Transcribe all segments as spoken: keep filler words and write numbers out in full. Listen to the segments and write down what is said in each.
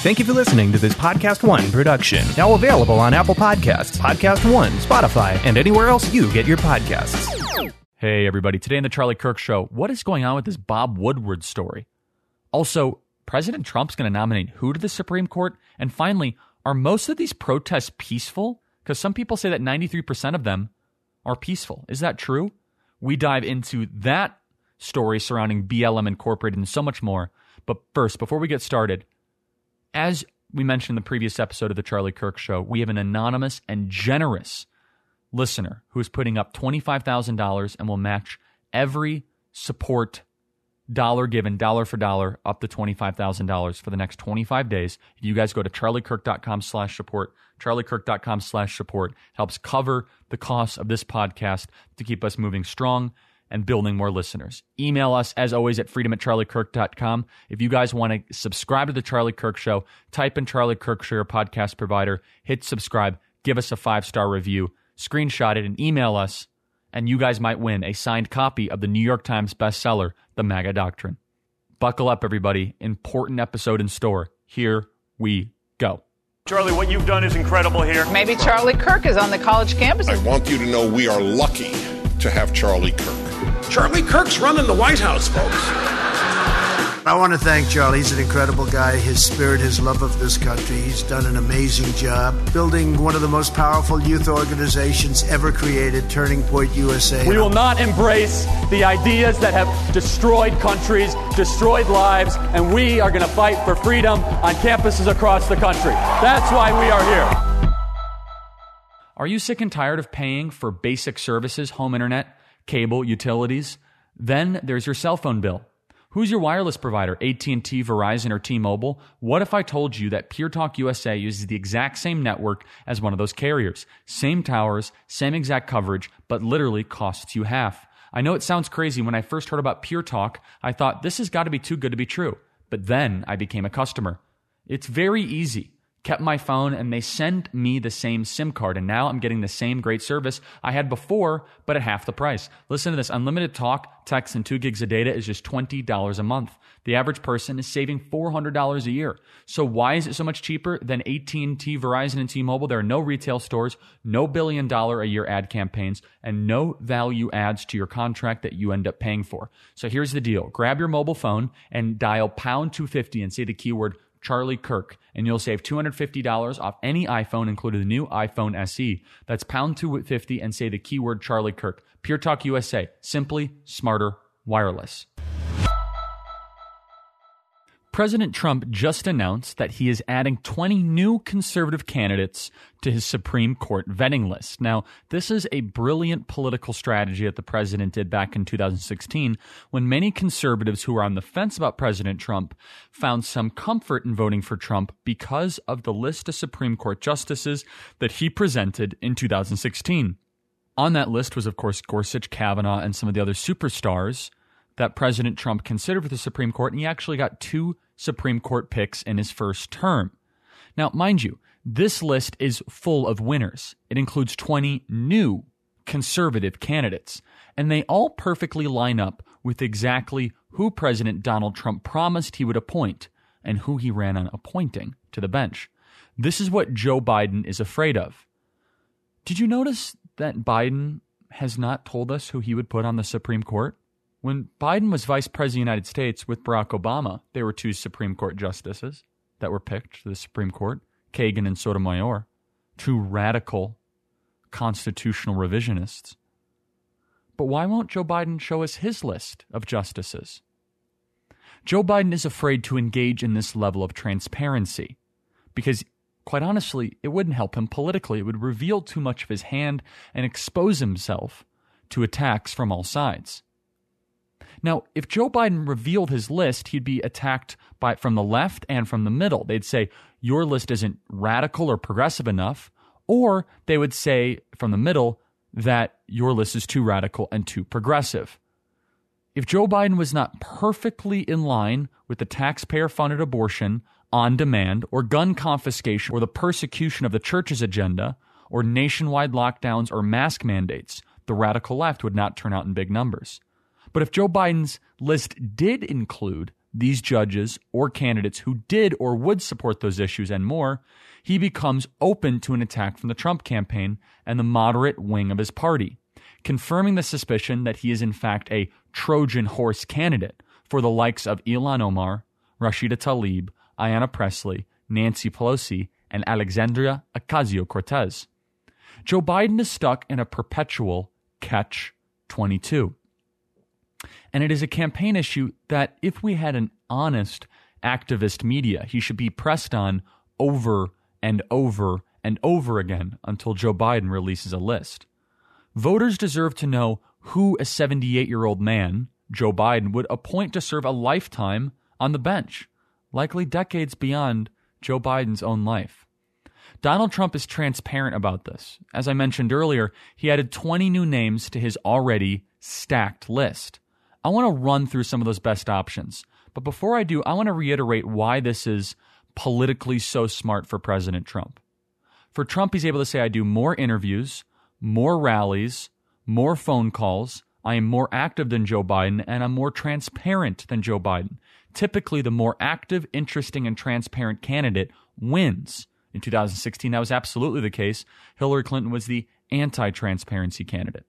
Thank you for listening to this Podcast One production. Now available on Apple Podcasts, Podcast One, Spotify, and anywhere else you get your podcasts. Hey, everybody. Today on The Charlie Kirk Show, what is going on with this Bob Woodward story? Also, President Trump's going to nominate who to the Supreme Court? And finally, are most of these protests peaceful? Because some people say that ninety-three percent of them are peaceful. Is that true? We dive into that story surrounding B L M Incorporated and so much more. But first, before we get started, as we mentioned in the previous episode of The Charlie Kirk Show, we have an anonymous and generous listener who is putting up twenty-five thousand dollars and will match every support dollar given, dollar for dollar, up to twenty-five thousand dollars for the next twenty-five days. If you guys go to charliekirk.com slash support, charliekirk.com slash support, helps cover the cost of this podcast to keep us moving strong and building more listeners. Email us, as always, at freedom at charliekirk dot com. If you guys want to subscribe to The Charlie Kirk Show, type in Charlie Kirk Show, your podcast provider, hit subscribe, give us a five-star review, screenshot it, and email us, and you guys might win a signed copy of the New York Times bestseller, The MAGA Doctrine. Buckle up, everybody. Important episode in store. Here we go. Charlie, what you've done is incredible here. Maybe Charlie Kirk is on the college campus. I want you to know we are lucky to have Charlie Kirk. Charlie Kirk's running the White House, folks. I want to thank Charlie. He's an incredible guy. His spirit, his love of this country. He's done an amazing job building one of the most powerful youth organizations ever created, Turning Point U S A. We will not embrace the ideas that have destroyed countries, destroyed lives, and we are going to fight for freedom on campuses across the country. That's why we are here. Are you sick and tired of paying for basic services, home internet, cable, utilities? Then there's your cell phone bill. Who's your wireless provider, A T and T, Verizon, or T-Mobile? What if I told you that Pure Talk U S A uses the exact same network as one of those carriers? Same towers, same exact coverage, but literally costs you half. I know it sounds crazy. When I first heard about Pure Talk, I thought this has got to be too good to be true. But then I became a customer. It's very easy. Kept my phone, and they send me the same SIM card, and now I'm getting the same great service I had before, but at half the price. Listen to this. Unlimited talk, text, and two gigs of data is just twenty dollars a month. The average person is saving four hundred dollars a year. So why is it so much cheaper than A T and T, Verizon, and T-Mobile? There are no retail stores, no billion dollar a year ad campaigns, and no value adds to your contract that you end up paying for. So here's the deal. Grab your mobile phone and dial pound two fifty and say the keyword Charlie Kirk, and you'll save two hundred fifty dollars off any iPhone, including the new iPhone S E. That's pound two fifty and say the keyword Charlie Kirk. Pure Talk U S A. Simply smarter wireless. President Trump just announced that he is adding twenty new conservative candidates to his Supreme Court vetting list. Now, this is a brilliant political strategy that the president did back in two thousand sixteen when many conservatives who were on the fence about President Trump found some comfort in voting for Trump because of the list of Supreme Court justices that he presented in two thousand sixteen. On that list was, of course, Gorsuch, Kavanaugh, and some of the other superstars that President Trump considered for the Supreme Court, and he actually got two Supreme Court picks in his first term. Now, mind you, this list is full of winners. It includes twenty new conservative candidates, and they all perfectly line up with exactly who President Donald Trump promised he would appoint and who he ran on appointing to the bench. This is what Joe Biden is afraid of. Did you notice that Biden has not told us who he would put on the Supreme Court? When Biden was vice president of the United States with Barack Obama, there were two Supreme Court justices that were picked to the Supreme Court, Kagan and Sotomayor, two radical constitutional revisionists. But why won't Joe Biden show us his list of justices? Joe Biden is afraid to engage in this level of transparency because, quite honestly, it wouldn't help him politically. It would reveal too much of his hand and expose himself to attacks from all sides. Now, if Joe Biden revealed his list, he'd be attacked by from the left and from the middle. They'd say, your list isn't radical or progressive enough, or they would say from the middle that your list is too radical and too progressive. If Joe Biden was not perfectly in line with the taxpayer-funded abortion on demand or gun confiscation or the persecution of the church's agenda or nationwide lockdowns or mask mandates, the radical left would not turn out in big numbers. But if Joe Biden's list did include these judges or candidates who did or would support those issues and more, he becomes open to an attack from the Trump campaign and the moderate wing of his party, confirming the suspicion that he is in fact a Trojan horse candidate for the likes of Ilhan Omar, Rashida Tlaib, Ayanna Pressley, Nancy Pelosi, and Alexandria Ocasio-Cortez. Joe Biden is stuck in a perpetual catch twenty-two. And it is a campaign issue that if we had an honest activist media, he should be pressed on over and over and over again until Joe Biden releases a list. Voters deserve to know who a seventy-eight-year-old man, Joe Biden, would appoint to serve a lifetime on the bench, likely decades beyond Joe Biden's own life. Donald Trump is transparent about this. As I mentioned earlier, he added twenty new names to his already stacked list. I want to run through some of those best options. But before I do, I want to reiterate why this is politically so smart for President Trump. For Trump, he's able to say, I do more interviews, more rallies, more phone calls. I am more active than Joe Biden, and I'm more transparent than Joe Biden. Typically, the more active, interesting, and transparent candidate wins. In two thousand sixteen, that was absolutely the case. Hillary Clinton was the anti-transparency candidate.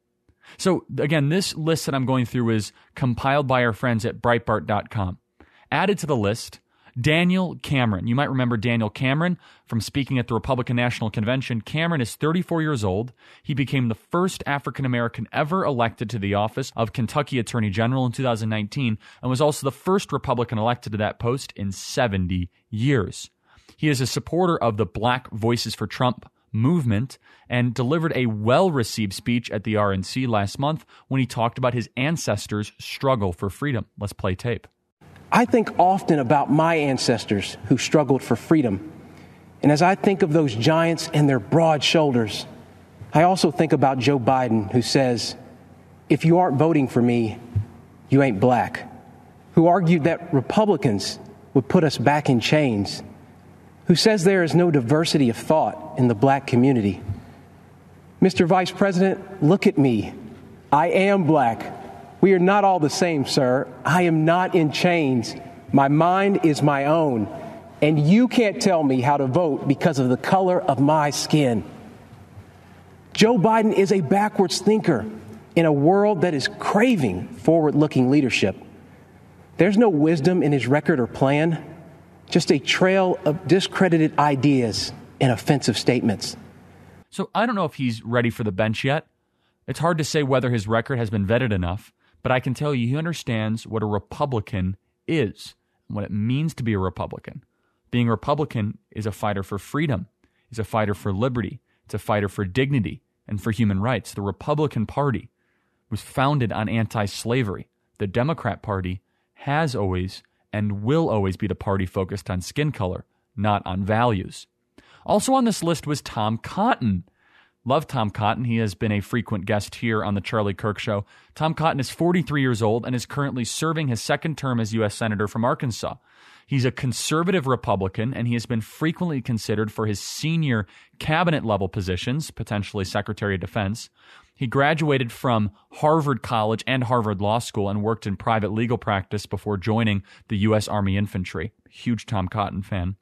So again, this list that I'm going through is compiled by our friends at Breitbart dot com. Added to the list, Daniel Cameron. You might remember Daniel Cameron from speaking at the Republican National Convention. Cameron is thirty-four years old. He became the first African-American ever elected to the office of Kentucky Attorney General in two thousand nineteen and was also the first Republican elected to that post in seventy years. He is a supporter of the Black Voices for Trump movement and delivered a well-received speech at the R N C last month when he talked about his ancestors' struggle for freedom. Let's play tape. I think often about my ancestors who struggled for freedom. And as I think of those giants and their broad shoulders, I also think about Joe Biden, who says, if you aren't voting for me, you ain't black, who argued that Republicans would put us back in chains, who says there is no diversity of thought in the black community. Mister Vice President, look at me. I am black. We are not all the same, sir. I am not in chains. My mind is my own. And you can't tell me how to vote because of the color of my skin. Joe Biden is a backwards thinker in a world that is craving forward-looking leadership. There's no wisdom in his record or plan, just a trail of discredited ideas and offensive statements. So I don't know if he's ready for the bench yet. It's hard to say whether his record has been vetted enough, but I can tell you he understands what a Republican is and what it means to be a Republican. Being a Republican is a fighter for freedom, is a fighter for liberty, it's a fighter for dignity and for human rights. The Republican Party was founded on anti-slavery. The Democrat Party has always and will always be the party focused on skin color, not on values. Also on this list was Tom Cotton. Love Tom Cotton. He has been a frequent guest here on the Charlie Kirk Show. Tom Cotton is forty-three years old and is currently serving his second term as U S Senator from Arkansas. He's a conservative Republican, and he has been frequently considered for his senior cabinet-level positions, potentially Secretary of Defense. He graduated from Harvard College and Harvard Law School and worked in private legal practice before joining the U S Army Infantry. Huge Tom Cotton fan.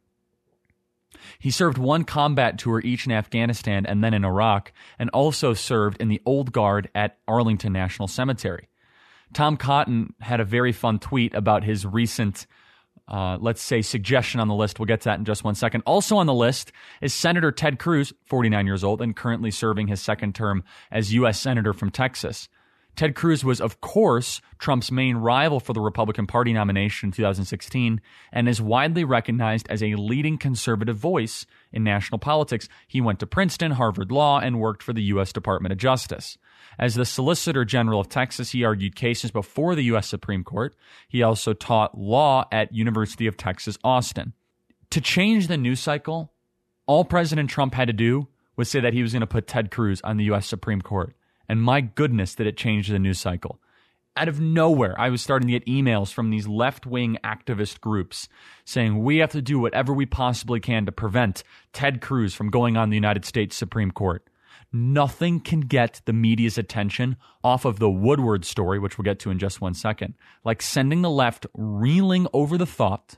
He served one combat tour each in Afghanistan and then in Iraq, and also served in the Old Guard at Arlington National Cemetery. Tom Cotton had a very fun tweet about his recent, uh, let's say, suggestion on the list. We'll get to that in just one second. Also on the list is Senator Ted Cruz, forty-nine years old, and currently serving his second term as U S Senator from Texas. Ted Cruz was, of course, Trump's main rival for the Republican Party nomination in two thousand sixteen and is widely recognized as a leading conservative voice in national politics. He went to Princeton, Harvard Law, and worked for the U S Department of Justice. As the Solicitor General of Texas, he argued cases before the U S Supreme Court. He also taught law at University of Texas, Austin. To change the news cycle, all President Trump had to do was say that he was going to put Ted Cruz on the U S Supreme Court. And my goodness, did it change the news cycle. Out of nowhere, I was starting to get emails from these left-wing activist groups saying we have to do whatever we possibly can to prevent Ted Cruz from going on the United States Supreme Court. Nothing can get the media's attention off of the Woodward story, which we'll get to in just one second, like sending the left reeling over the thought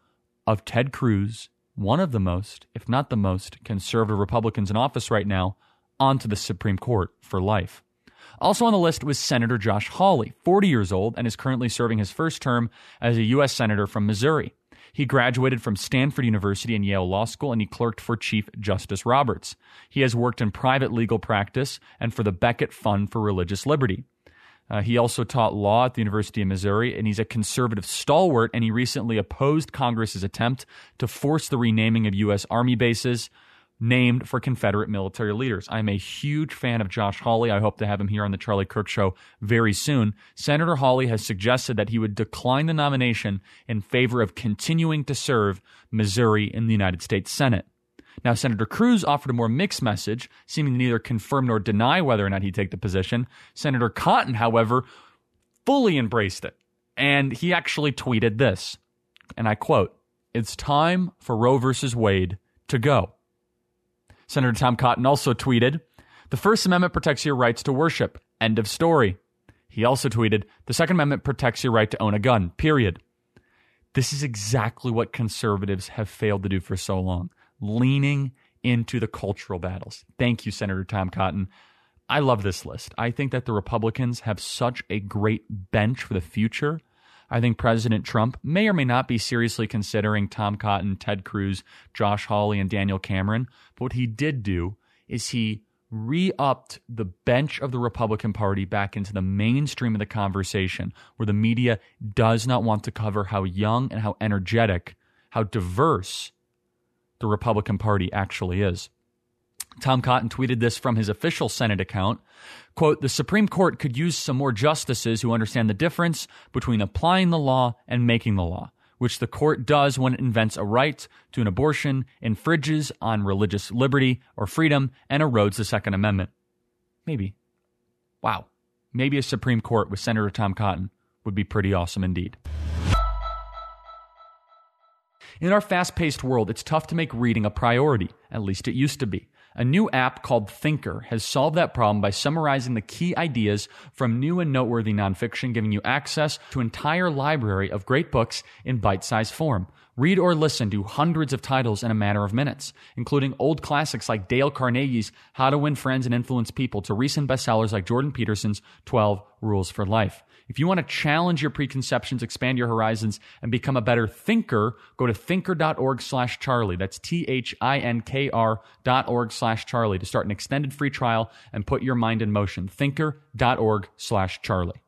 of Ted Cruz, one of the most, if not the most, conservative Republicans in office right now, onto the Supreme Court for life. Also on the list was Senator Josh Hawley, forty years old, and is currently serving his first term as a U S Senator from Missouri. He graduated from Stanford University and Yale Law School, and he clerked for Chief Justice Roberts. He has worked in private legal practice and for the Becket Fund for Religious Liberty. Uh, he also taught law at the University of Missouri, and he's a conservative stalwart, and he recently opposed Congress's attempt to force the renaming of U S Army bases named for Confederate military leaders. I'm a huge fan of Josh Hawley. I hope to have him here on the Charlie Kirk Show very soon. Senator Hawley has suggested that he would decline the nomination in favor of continuing to serve Missouri in the United States Senate. Now, Senator Cruz offered a more mixed message, seeming to neither confirm nor deny whether or not he'd take the position. Senator Cotton, however, fully embraced it. And he actually tweeted this, and I quote, "It's time for Roe versus Wade to go." Senator Tom Cotton also tweeted, "The First Amendment protects your rights to worship. End of story." He also tweeted, "The Second Amendment protects your right to own a gun, period." This is exactly what conservatives have failed to do for so long, leaning into the cultural battles. Thank you, Senator Tom Cotton. I love this list. I think that the Republicans have such a great bench for the future. I think President Trump may or may not be seriously considering Tom Cotton, Ted Cruz, Josh Hawley, and Daniel Cameron. But what he did do is he re-upped the bench of the Republican Party back into the mainstream of the conversation, where the media does not want to cover how young and how energetic, how diverse the Republican Party actually is. Tom Cotton tweeted this from his official Senate account. Quote, "The Supreme Court could use some more justices who understand the difference between applying the law and making the law, which the court does when it invents a right to an abortion, infringes on religious liberty or freedom, and erodes the Second Amendment." Maybe. Wow. Maybe a Supreme Court with Senator Tom Cotton would be pretty awesome indeed. In our fast-paced world, it's tough to make reading a priority. At least it used to be. A new app called Thinker has solved that problem by summarizing the key ideas from new and noteworthy nonfiction, giving you access to an entire library of great books in bite-sized form. Read or listen to hundreds of titles in a matter of minutes, including old classics like Dale Carnegie's How to Win Friends and Influence People to recent bestsellers like Jordan Peterson's twelve Rules for Life. If you want to challenge your preconceptions, expand your horizons, and become a better thinker, go to thinker.org slash Charlie. That's T-H-I-N-K-R dot org slash Charlie to start an extended free trial and put your mind in motion. Thinker.org slash Charlie.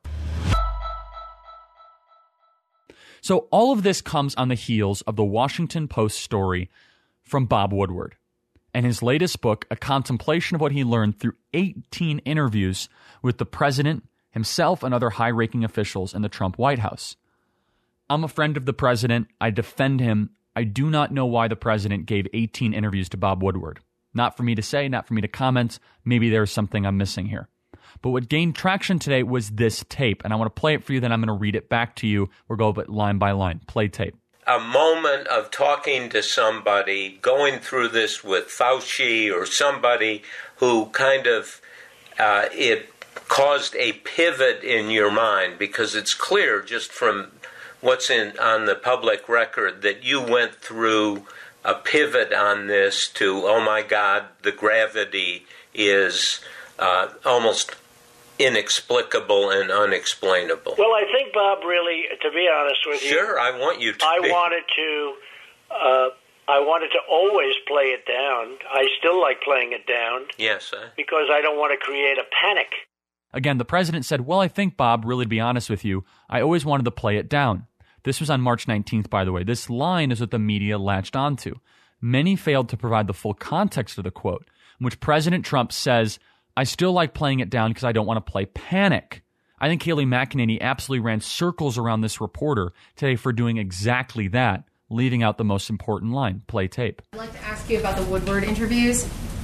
So all of this comes on the heels of the Washington Post story from Bob Woodward and his latest book, A Contemplation of What He Learned Through eighteen Interviews with the President himself and other high-ranking officials in the Trump White House. I'm a friend of the president. I defend him. I do not know why the president gave eighteen interviews to Bob Woodward. Not for me to say, not for me to comment. Maybe there's something I'm missing here. But what gained traction today was this tape, and I want to play it for you, then I'm going to read it back to you. We'll go line by line. Play tape. A moment of talking to somebody, going through this with Fauci or somebody who kind of, uh, it caused a pivot in your mind, because it's clear just from what's in on the public record that you went through a pivot on this to, oh my God, the gravity is uh, almost inexplicable and unexplainable. Well, I think, Bob, really, to be honest with you, sure, I want you to. I be. wanted to. Uh, I wanted to always play it down. I still like playing it down. Yes, uh, because I don't want to create a panic. Again, the president said, well, I think, Bob, really to be honest with you, I always wanted to play it down. This was on March nineteenth, by the way. This line is what the media latched onto. Many failed to provide the full context of the quote, in which President Trump says, I still like playing it down because I don't want to play panic. I think Kayleigh McEnany absolutely ran circles around this reporter today for doing exactly that, leaving out the most important line. Play tape. I'd like to ask you about the Woodward interviews.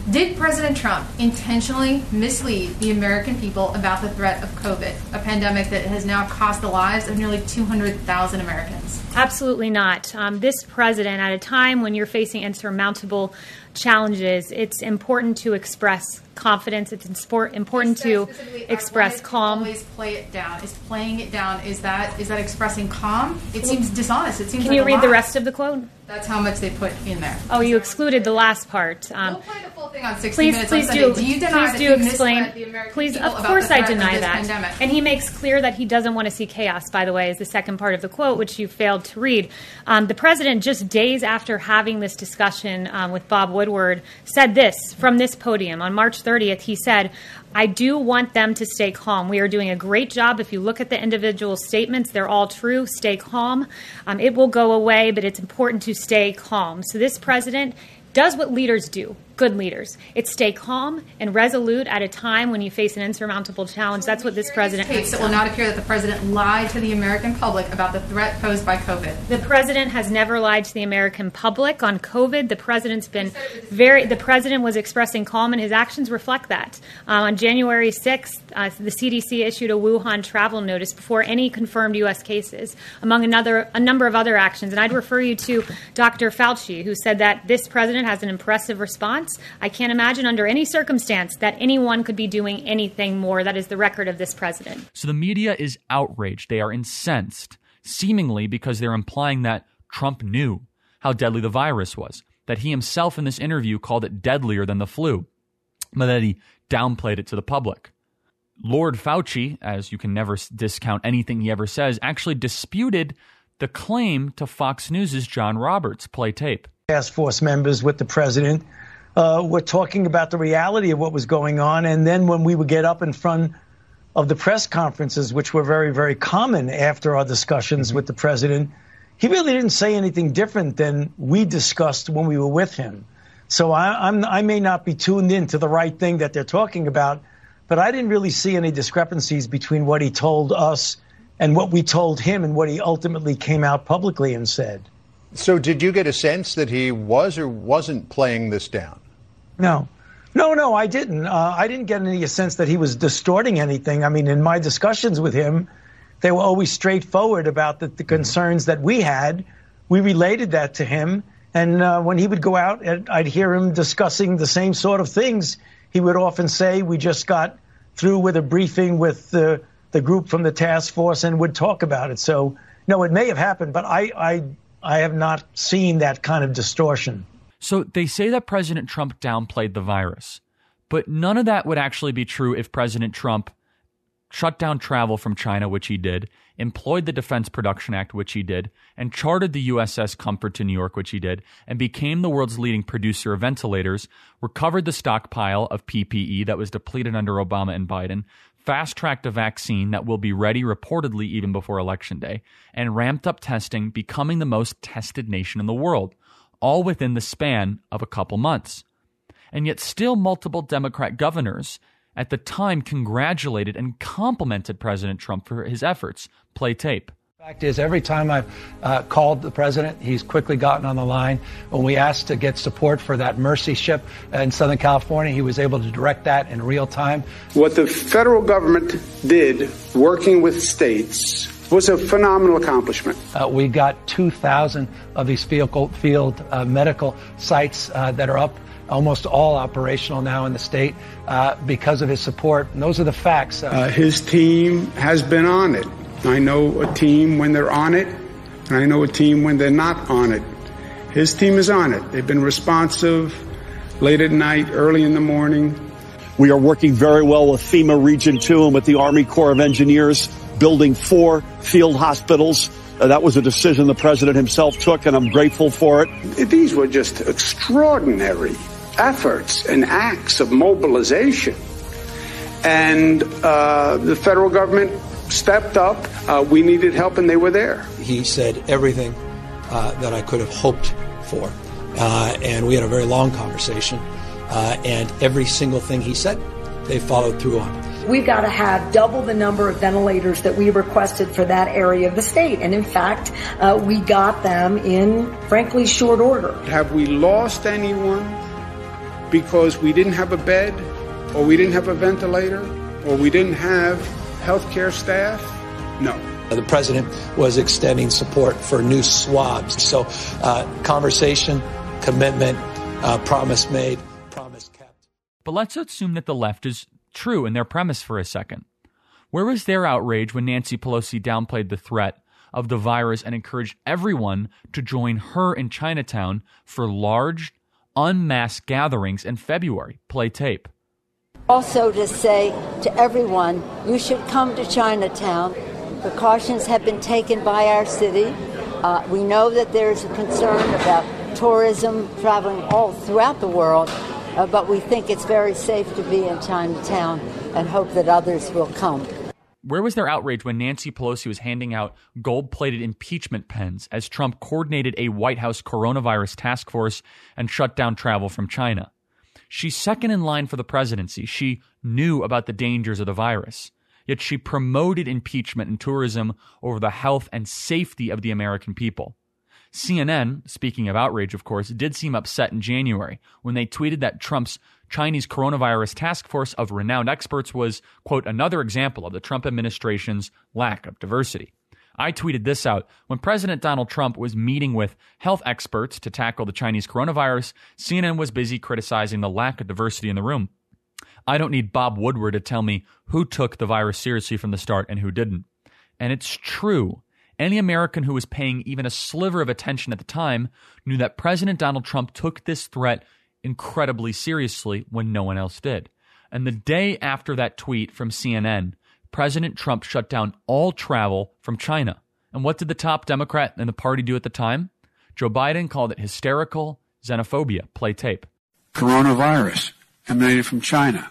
Did President Trump intentionally mislead the American people about the threat of COVID, a pandemic that has now cost the lives of nearly two hundred thousand Americans? Absolutely not. Um, this president, at a time when you're facing insurmountable challenges, it's important to express confidence. It's important to express calm. Always play it down. Is playing it down, is that is that expressing calm? It seems dishonest. It seems Can like you a read lie. the rest of the quote? That's how much they put in there. Oh, you excluded the last part. Um, we'll play the full thing on sixty please, minutes please on do. Do you deny please that do he explain. misled the American Please, people of about course, the I threat of deny this that. pandemic? And he makes clear that he doesn't want to see chaos. By the way, is the second part of the quote, which you failed to read. Um, the president, just days after having this discussion um, with Bob Woodward, said this from this podium on March thirtieth. He said, "I do want them to stay calm. We are doing a great job. If you look at the individual statements, they're all true. Stay calm. Um, it will go away, but it's important to stay calm." So this president does what leaders do, good leaders. It's stay calm and resolute at a time when you face an insurmountable challenge. That's what this president has done. It will not appear that the president lied to the American public about the threat posed by COVID. The president has never lied to the American public on COVID. The president's been very, the president was expressing calm, and his actions reflect that. Uh, on January sixth, uh, the C D C issued a Wuhan travel notice before any confirmed U S cases, among another a number of other actions. And I'd refer you to Doctor Fauci, who said that this president has an impressive response. I can't imagine under any circumstance that anyone could be doing anything more. That is the record of this president. So the media is outraged. They are incensed, seemingly because they're implying that Trump knew how deadly the virus was, that he himself in this interview called it deadlier than the flu, but that he downplayed it to the public. Lord Fauci, as you can never discount anything he ever says, actually disputed the claim to Fox News' John Roberts. Play tape. Task force members with the president uh, were talking about the reality of what was going on. And then when we would get up in front of the press conferences, which were very, very common after our discussions mm-hmm. with the president, he really didn't say anything different than we discussed when we were with him. So I, I'm, I may not be tuned in to the right thing that they're talking about, but I didn't really see any discrepancies between what he told us and what we told him and what he ultimately came out publicly and said. So did you get a sense that he was or wasn't playing this down? No. No, no, I didn't. Uh, I didn't get any sense that he was distorting anything. I mean, in my discussions with him, they were always straightforward about the, the concerns that we had. We related that to him. And uh, when he would go out, I'd hear him discussing the same sort of things. He would often say, we just got through with a briefing with the, the group from the task force, and would talk about it. So, no, it may have happened, but I... I I have not seen that kind of distortion. So they say that President Trump downplayed the virus, but none of that would actually be true if President Trump shut down travel from China, which he did, employed the Defense Production Act, which he did, and chartered the U S S Comfort to New York, which he did, and became the world's leading producer of ventilators, recovered the stockpile of P P E that was depleted under Obama and Biden, fast-tracked a vaccine that will be ready reportedly even before Election Day, and ramped up testing, becoming the most tested nation in the world, all within the span of a couple months. And yet still multiple Democrat governors at the time congratulated and complimented President Trump for his efforts. Play tape. The fact is, every time I've uh, called the president, he's quickly gotten on the line. When we asked to get support for that Mercy ship in Southern California, he was able to direct that in real time. What the federal government did, working with states, was a phenomenal accomplishment. Uh, we got two thousand of these field, field uh, medical sites uh, that are up, almost all operational now in the state uh, because of his support. And those are the facts. Uh, uh, his team has been on it. I know a team when they're on it, and I know a team when they're not on it. His team is on it. They've been responsive late at night, early in the morning. We are working very well with FEMA Region two and with the Army Corps of Engineers, building four field hospitals. Uh, that was a decision the president himself took, and I'm grateful for it. These were just extraordinary efforts and acts of mobilization. And uh, the federal government stepped up. Uh, we needed help, and they were there. He said everything uh, that I could have hoped for. Uh, and we had a very long conversation. Uh, and every single thing he said, they followed through on. We've got to have double the number of ventilators that we requested for that area of the state. And in fact, uh, we got them in, frankly, short order. Have we lost anyone? because we didn't have a bed, or we didn't have a ventilator, or we didn't have healthcare staff? No. The president was extending support for new swabs. So uh, conversation, commitment, uh, promise made, promise kept. But let's assume that the left is true in their premise for a second. Where was their outrage when Nancy Pelosi downplayed the threat of the virus and encouraged everyone to join her in Chinatown for large, unmasked gatherings in February? Play tape. Also to say to everyone, you should come to Chinatown. Precautions have been taken by our city. Uh, we know that there's a concern about tourism traveling all throughout the world, uh, but we think it's very safe to be in Chinatown and hope that others will come. Where was their outrage when Nancy Pelosi was handing out gold-plated impeachment pens as Trump coordinated a White House coronavirus task force and shut down travel from China? She's second in line for the presidency. She knew about the dangers of the virus. Yet she promoted impeachment and tourism over the health and safety of the American people. C N N, speaking of outrage, of course, did seem upset in January when they tweeted that Trump's Chinese coronavirus task force of renowned experts was, quote, another example of the Trump administration's lack of diversity. I tweeted this out. When President Donald Trump was meeting with health experts to tackle the Chinese coronavirus, C N N was busy criticizing the lack of diversity in the room. I don't need Bob Woodward to tell me who took the virus seriously from the start and who didn't. And it's true. Any American who was paying even a sliver of attention at the time knew that President Donald Trump took this threat incredibly seriously when no one else did. And the day after that tweet from C N N, President Trump shut down all travel from China. And what did the top Democrat in the party do at the time? Joe Biden called it hysterical xenophobia. Play tape. Coronavirus emanated from China.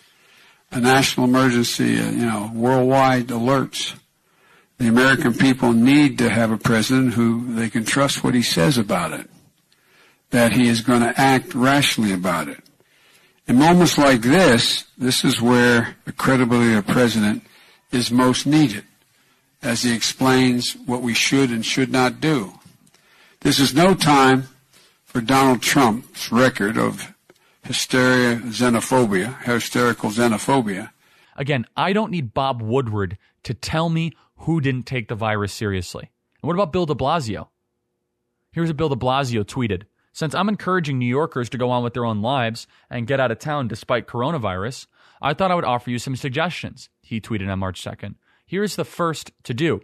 A national emergency, uh, you know, worldwide alerts. The American people need to have a president who they can trust what he says about it, that he is going to act rationally about it. In moments like this, this is where the credibility of the president is most needed, as he explains what we should and should not do. This is no time for Donald Trump's record of hysteria, xenophobia, hysterical xenophobia. Again, I don't need Bob Woodward to tell me who didn't take the virus seriously. And what about Bill de Blasio? Here's what Bill de Blasio tweeted. Since I'm encouraging New Yorkers to go on with their own lives and get out of town despite coronavirus, I thought I would offer you some suggestions, he tweeted on March second. Here's the first to do.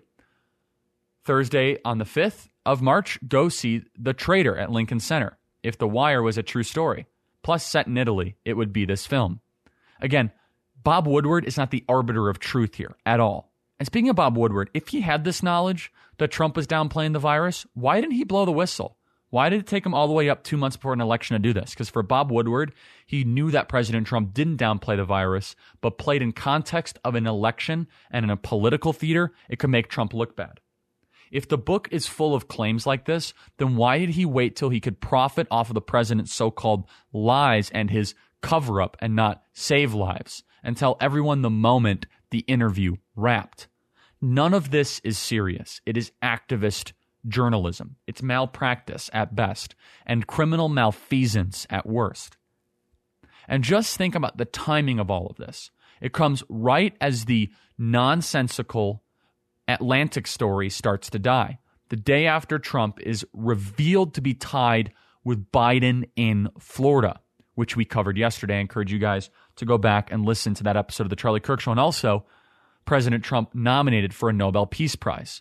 Thursday on the fifth of March, go see The Traitor at Lincoln Center. If The Wire was a true story, plus set in Italy, it would be this film. Again, Bob Woodward is not the arbiter of truth here at all. And speaking of Bob Woodward, if he had this knowledge that Trump was downplaying the virus, why didn't he blow the whistle? Why did it take him all the way up two months before an election to do this? Because for Bob Woodward, he knew that President Trump didn't downplay the virus, but played in context of an election and in a political theater, it could make Trump look bad. If the book is full of claims like this, then why did he wait till he could profit off of the president's so-called lies and his cover-up and not save lives and tell everyone the moment the interview wrapped? None of this is serious. It is activist journalism. It's malpractice at best and criminal malfeasance at worst. And just think about the timing of all of this. It comes right as the nonsensical Atlantic story starts to die. The day after Trump is revealed to be tied with Biden in Florida, which we covered yesterday. I encourage you guys to go back and listen to that episode of The Charlie Kirk Show. And also, President Trump nominated for a Nobel Peace Prize.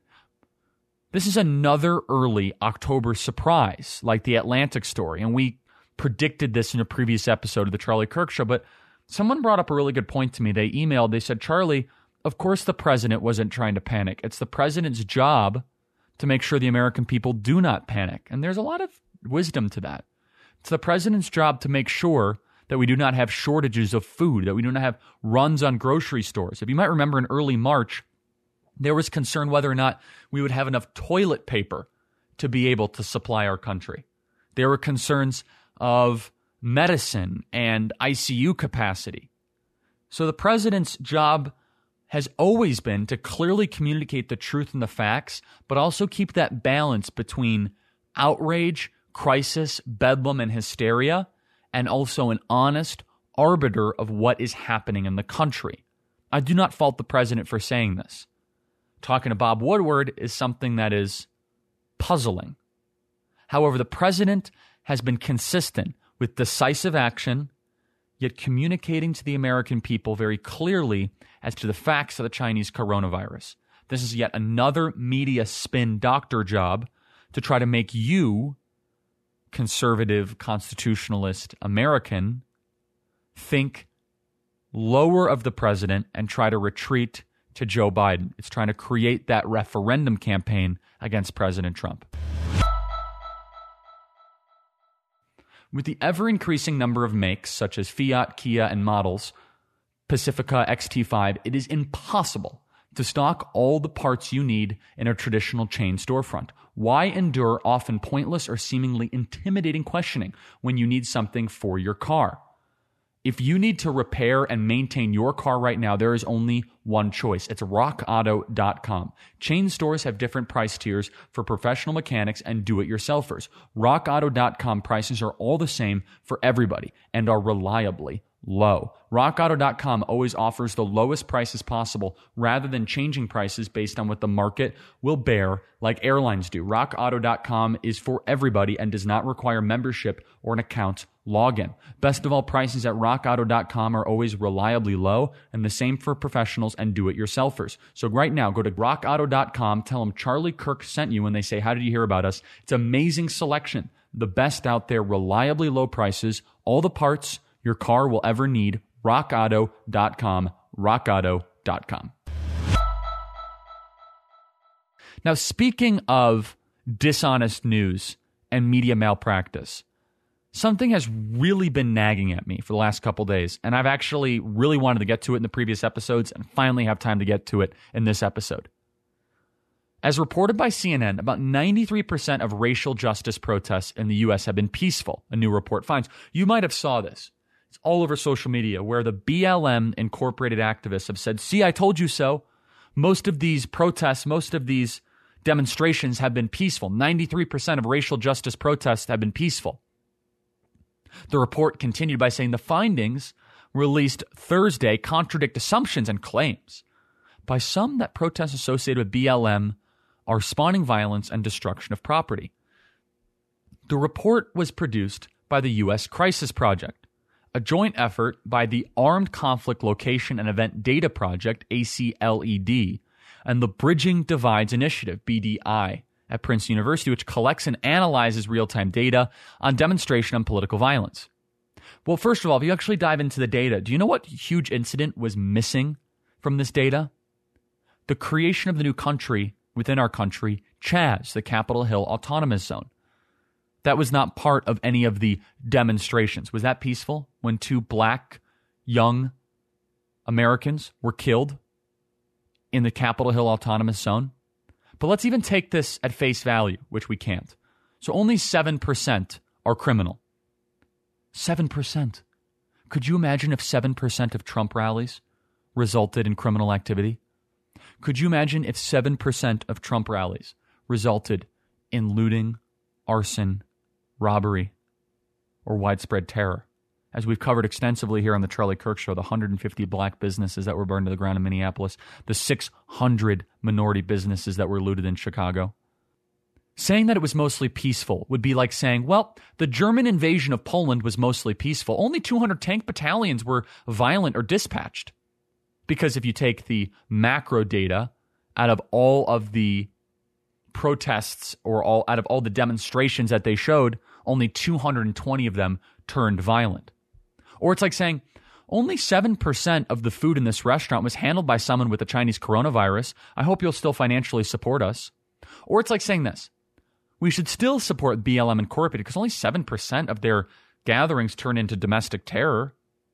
This is another early October surprise, like the Atlantic story. And we predicted this in a previous episode of The Charlie Kirk Show. But someone brought up a really good point to me. They emailed, they said, Charlie, of course the president wasn't trying to panic. It's the president's job to make sure the American people do not panic. And there's a lot of wisdom to that. It's the president's job to make sure that we do not have shortages of food, that we do not have runs on grocery stores. If you might remember in early March, there was concern whether or not we would have enough toilet paper to be able to supply our country. There were concerns of medicine and I C U capacity. So the president's job has always been to clearly communicate the truth and the facts, but also keep that balance between outrage, crisis, bedlam, and hysteria, and also an honest arbiter of what is happening in the country. I do not fault the president for saying this. Talking to Bob Woodward is something that is puzzling. However, the president has been consistent with decisive action, yet communicating to the American people very clearly as to the facts of the Chinese coronavirus. This is yet another media spin doctor job to try to make you, conservative, constitutionalist American, think lower of the president and try to retreat to Joe Biden. It's trying to create that referendum campaign against President Trump. With the ever-increasing number of makes, such as Fiat, Kia, and models, Pacifica, X T five, it is impossible to stock all the parts you need in a traditional chain storefront. Why endure often pointless or seemingly intimidating questioning when you need something for your car? If you need to repair and maintain your car right now, there is only one choice. It's rock auto dot com. Chain stores have different price tiers for professional mechanics and do-it-yourselfers. rock auto dot com prices are all the same for everybody and are reliably low. rock auto dot com always offers the lowest prices possible rather than changing prices based on what the market will bear like airlines do. rock auto dot com is for everybody and does not require membership or an account login. Best of all, prices at rock auto dot com are always reliably low, and the same for professionals and do-it-yourselfers. So right now, go to rock auto dot com, tell them Charlie Kirk sent you when they say, how did you hear about us? It's amazing selection, the best out there, reliably low prices, all the parts your car will ever need. rock auto dot com, rock auto dot com. Now, speaking of dishonest news and media malpractice, something has really been nagging at me for the last couple days, and I've actually really wanted to get to it in the previous episodes and finally have time to get to it in this episode. As reported by C N N, about ninety-three percent of racial justice protests in the U S have been peaceful, a new report finds. You might have saw this. It's all over social media where the B L M Incorporated activists have said, see, I told you so. Most of these protests, most of these demonstrations have been peaceful. ninety-three percent of racial justice protests have been peaceful. The report continued by saying the findings released Thursday contradict assumptions and claims by some that protests associated with B L M are spawning violence and destruction of property. The report was produced by the U S Crisis Project, a joint effort by the Armed Conflict Location and Event Data Project, A C L E D, and the Bridging Divides Initiative, B D I, at Princeton University, which collects and analyzes real-time data on demonstration and political violence. Well, first of all, if you actually dive into the data, do you know what huge incident was missing from this data? The creation of the new country within our country, Chaz, the Capitol Hill Autonomous Zone. That was not part of any of the demonstrations. Was that peaceful when two black young Americans were killed in the Capitol Hill Autonomous Zone? But let's even take this at face value, which we can't. So only seven percent are criminal. seven percent. Could you imagine if seven percent of Trump rallies resulted in criminal activity? Could you imagine if seven percent of Trump rallies resulted in looting, arson, robbery, or widespread terror? As we've covered extensively here on the Charlie Kirk Show, the one hundred fifty black businesses that were burned to the ground in Minneapolis, the six hundred minority businesses that were looted in Chicago. Saying that it was mostly peaceful would be like saying, well, the German invasion of Poland was mostly peaceful. Only two hundred tank battalions were violent or dispatched. Because if you take the macro data out of all of the protests or all out of all the demonstrations that they showed, only two hundred twenty of them turned violent. Or it's like saying only seven percent of the food in this restaurant was handled by someone with the Chinese coronavirus. I hope you'll still financially support us. Or it's like saying this. We should still support B L M Incorporated because only seven percent of their gatherings turn into domestic terror.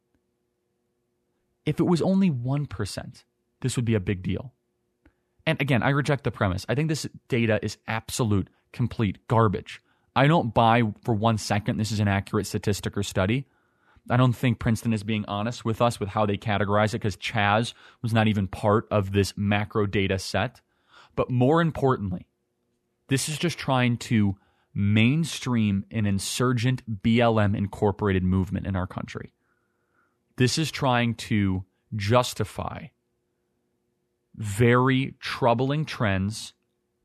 If it was only one percent, this would be a big deal. And again, I reject the premise. I think this data is absolute, complete garbage. I don't buy for one second this is an accurate statistic or study. I don't think Princeton is being honest with us with how they categorize it because Chaz was not even part of this macro data set. But more importantly, this is just trying to mainstream an insurgent B L M Incorporated movement in our country. This is trying to justify very troubling trends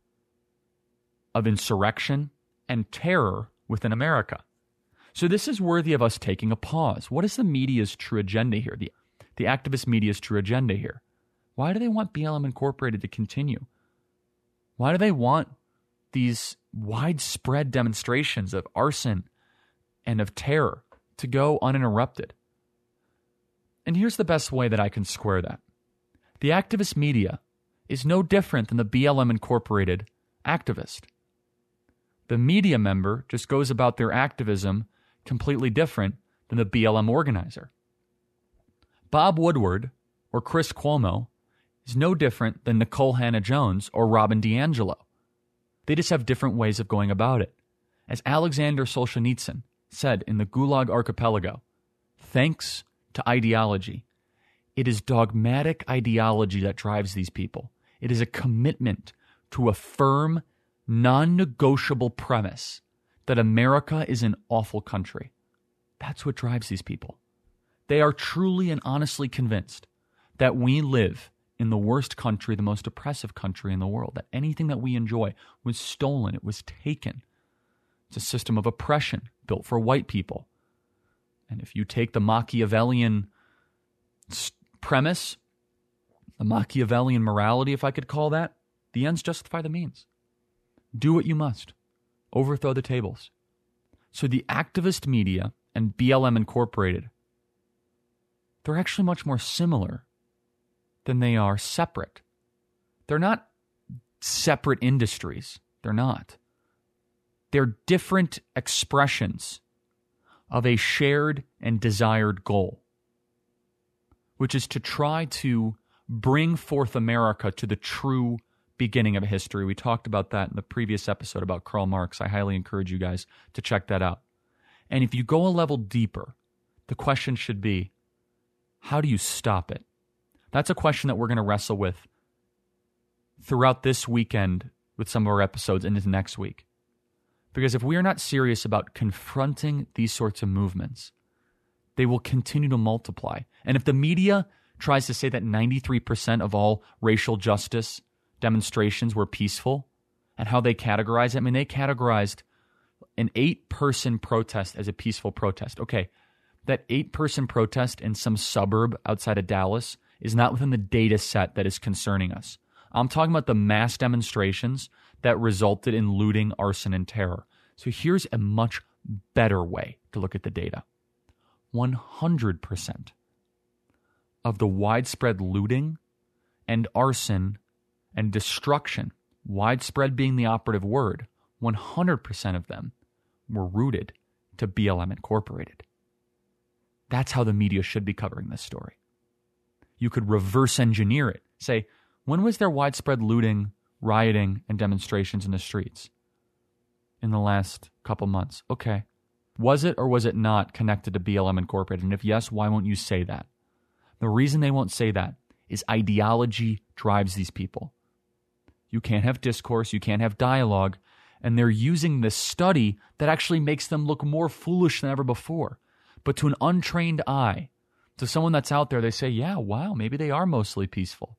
of insurrection and terror within America. So this is worthy of us taking a pause. What is the media's true agenda here? The, the activist media's true agenda here? Why do they want B L M Incorporated to continue? Why do they want these widespread demonstrations of arson and of terror to go uninterrupted? And here's the best way that I can square that. The activist media is no different than the B L M Incorporated activist. The media member just goes about their activism completely different than the B L M organizer. Bob Woodward or Chris Cuomo is no different than Nicole Hannah-Jones or Robin DiAngelo. They just have different ways of going about it. As Alexander Solzhenitsyn said in the Gulag Archipelago, thanks to ideology, it is dogmatic ideology that drives these people. It is a commitment to a firm, non-negotiable premise that America is an awful country. That's what drives these people. They are truly and honestly convinced that we live in the worst country, the most oppressive country in the world, that anything that we enjoy was stolen, it was taken. It's a system of oppression built for white people. And if you take the Machiavellian premise, the Machiavellian morality, if I could call that, the ends justify the means. Do what you must. Overthrow the tables. So the activist media and B L M Incorporated, they're actually much more similar than they are separate. They're not separate industries. They're not. They're different expressions of a shared and desired goal, which is to try to bring forth America to the true beginning of history. We talked about that in the previous episode about Karl Marx. I highly encourage you guys to check that out. And if you go a level deeper, the question should be, how do you stop it? That's a question that we're going to wrestle with throughout this weekend with some of our episodes and into next week. Because if we are not serious about confronting these sorts of movements, they will continue to multiply. And if the media tries to say that ninety-three percent of all racial justice demonstrations were peaceful, and how they categorize it, I mean, they categorized an eight-person protest as a peaceful protest. Okay, that eight-person protest in some suburb outside of Dallas is not within the data set that is concerning us. I'm talking about the mass demonstrations that resulted in looting, arson, and terror. So here's a much better way to look at the data. one hundred percent of the widespread looting and arson and destruction, widespread being the operative word, one hundred percent of them were rooted to B L M Incorporated. That's how the media should be covering this story. You could reverse engineer it. Say, when was there widespread looting, rioting, and demonstrations in the streets? In the last couple months. Okay. Was it or was it not connected to B L M Incorporated? And if yes, why won't you say that? The reason they won't say that is ideology drives these people. You can't have discourse, you can't have dialogue, and they're using this study that actually makes them look more foolish than ever before. But to an untrained eye, to someone that's out there, they say, yeah, wow, maybe they are mostly peaceful.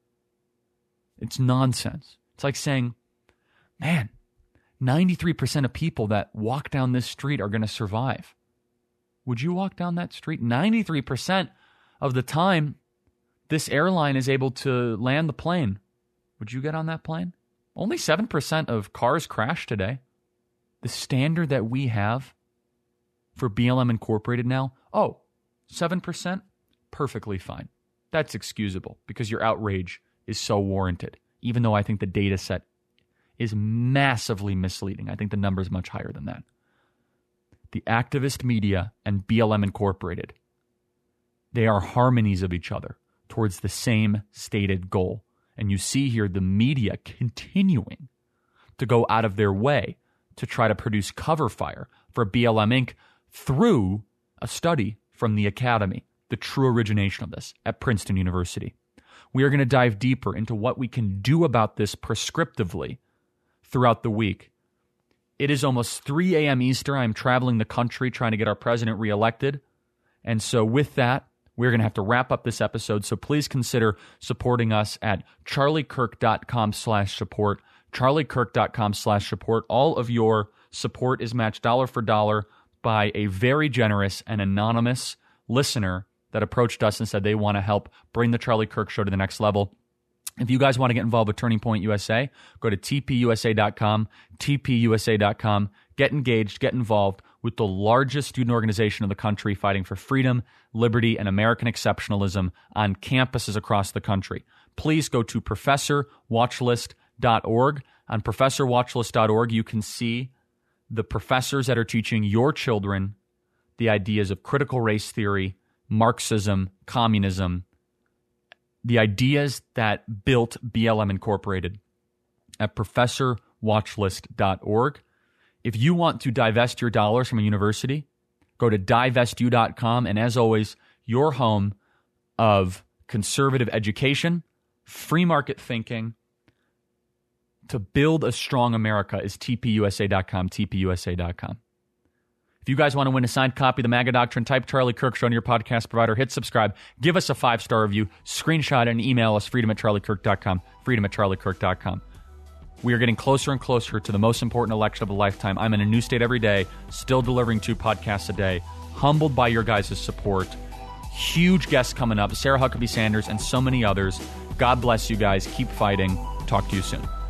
It's nonsense. It's like saying, man, ninety-three percent of people that walk down this street are going to survive. Would you walk down that street? ninety-three percent of the time, this airline is able to land the plane. Would you get on that plane? Only seven percent of cars crash today. The standard that we have for B L M Incorporated now, oh, seven percent? Perfectly fine. That's excusable because your outrage is so warranted, even though I think the data set is massively misleading. I think the number is much higher than that. The activist media and B L M Incorporated, they are harmonies of each other towards the same stated goal. And you see here the media continuing to go out of their way to try to produce cover fire for B L M Incorporated through a study from the Academy, the true origination of this at Princeton University. We are going to dive deeper into what we can do about this prescriptively throughout the week. It is almost three a.m. Eastern. I'm traveling the country trying to get our president reelected. And so with that, we're going to have to wrap up this episode. So please consider supporting us at charliekirk.com slash support. charliekirk.com slash support. All of your support is matched dollar for dollar by a very generous and anonymous listener that approached us and said they want to help bring the Charlie Kirk Show to the next level. If you guys want to get involved with Turning Point U S A, go to T P U S A dot com, T P U S A dot com. Get engaged, get involved with the largest student organization in the country fighting for freedom, liberty, and American exceptionalism on campuses across the country. Please go to professor watchlist dot org. On professor watchlist dot org, you can see the professors that are teaching your children the ideas of critical race theory, Marxism, communism, the ideas that built B L M Incorporated at professor watchlist dot org. If you want to divest your dollars from a university, go to divest u dot com. And as always, your home of conservative education, free market thinking, to build a strong America is T P U S A dot com, T P U S A dot com. If you guys want to win a signed copy of the MAGA Doctrine, type Charlie Kirk Show on your podcast provider, hit subscribe, give us a five-star review, screenshot and email us, freedom at charlie kirk dot com, freedom at charlie kirk dot com. We are getting closer and closer to the most important election of a lifetime. I'm in a new state every day, still delivering two podcasts a day, humbled by your guys' support. Huge guests coming up, Sarah Huckabee Sanders and so many others. God bless you guys. Keep fighting. Talk to you soon.